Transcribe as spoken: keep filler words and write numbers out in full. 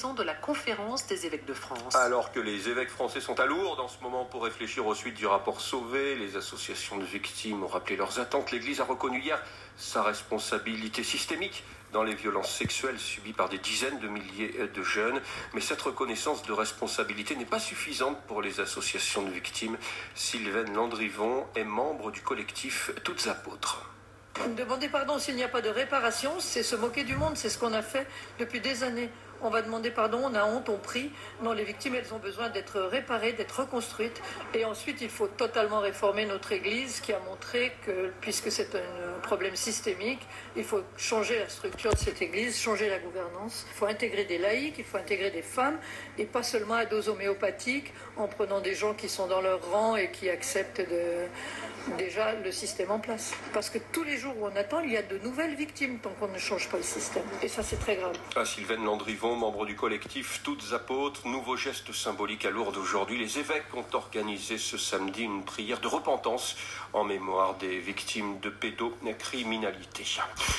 s'agissant de la conférence des évêques de France. Alors que les évêques français sont à Lourdes en ce moment pour réfléchir aux suites du rapport Sauvé, les associations de victimes ont rappelé leurs attentes. L'Église a reconnu hier sa responsabilité systémique dans les violences sexuelles subies par des dizaines de milliers de jeunes. Mais cette reconnaissance de responsabilité n'est pas suffisante pour les associations de victimes. Sylvaine Landrivon est membre du collectif Toutes Apôtres. Demander pardon s'il n'y a pas de réparation, c'est se moquer du monde, c'est ce qu'on a fait depuis des années. On va demander pardon, on a honte, on prie. Non, les victimes, elles ont besoin d'être réparées, d'être reconstruites. Et ensuite, il faut totalement réformer notre Église qui a montré que, puisque c'est un problème systémique, il faut changer la structure de cette Église, changer la gouvernance. Il faut intégrer des laïcs, il faut intégrer des femmes, et pas seulement à dose homéopathique, en prenant des gens qui sont dans leur rang et qui acceptent de... déjà le système en place. Parce que tous les jours où on attend, il y a de nouvelles victimes tant qu'on ne change pas le système. Et ça, c'est très grave. À Sylvaine Landrivon, membre du collectif Toutes Apôtres, nouveau geste symbolique à Lourdes aujourd'hui. Les évêques ont organisé ce samedi une prière de repentance en mémoire des victimes de pédocriminalité.